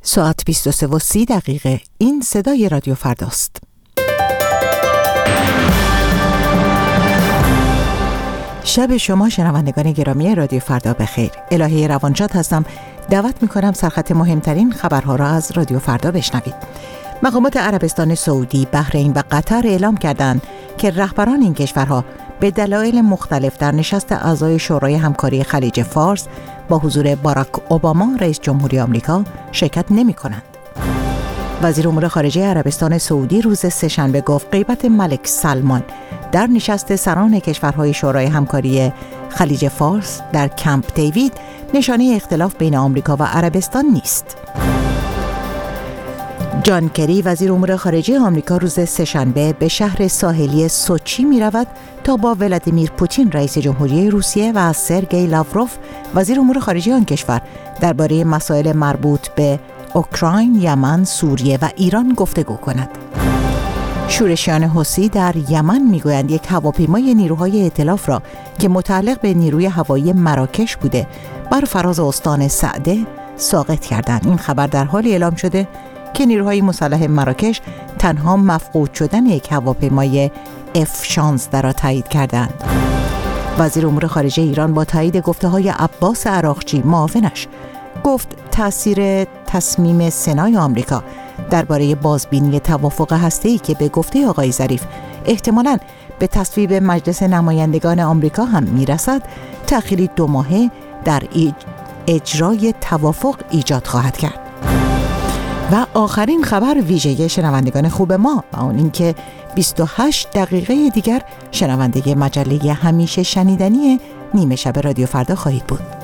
ساعت 23:30 این صدای رادیو فرداست. شب شما شنوندگان گرامی رادیو فردا بخیر. الهه روانشاد هستم. دعوت می‌کنم سرخط مهمترین خبرها را از رادیو فردا بشنوید. مقامات عربستان سعودی، بحرین و قطر اعلام کردند که رهبران این کشورها به دلایل مختلف در نشست اعضای شورای همکاری خلیج فارس با حضور باراک اوباما رئیس جمهوری آمریکا شرکت نمی‌کنند. وزیر امور خارجه عربستان سعودی روز سه‌شنبه گفت غیبت ملک سلمان در نشست سران کشورهای شورای همکاری خلیج فارس در کمپ دیوید نشانه اختلاف بین آمریکا و عربستان نیست. جان کری وزیر امور خارجه آمریکا روز سه‌شنبه به شهر ساحلی سوچی می رود تا با ولادیمیر پوتین رئیس جمهوری روسیه و سرگئی لاوروف وزیر امور خارجه آن کشور درباره مسائل مربوط به اوکراین، یمن، سوریه و ایران گفتگو کند. شورشیان حوثی در یمن میگویند یک هواپیمای نیروهای ائتلاف را که متعلق به نیروی هوایی مراکش بوده بر فراز استان سعده ساقط کردند. این خبر در حالی اعلام شده که نیروهای مسلح مراکش تنها مفقود شدن یک هواپیمای F-16 را تایید کردند. وزیر امور خارجه ایران با تایید گفته‌های عباس عراقچی معاونش گفت تأثیر تصمیم سنای آمریکا درباره بازبینی توافق هسته‌ای که به گفته آقای ظریف احتمالاً به تصویب مجلس نمایندگان آمریکا هم میرسد، تأخیری 2 ماهه در اجرای توافق ایجاد خواهد کرد. و آخرین خبر ویژه شنوندگان خوب ما و اون این که 28 دقیقه دیگر شنونده مجله همیشه شنیدنی نیمه شب رادیو فردا خواهید بود.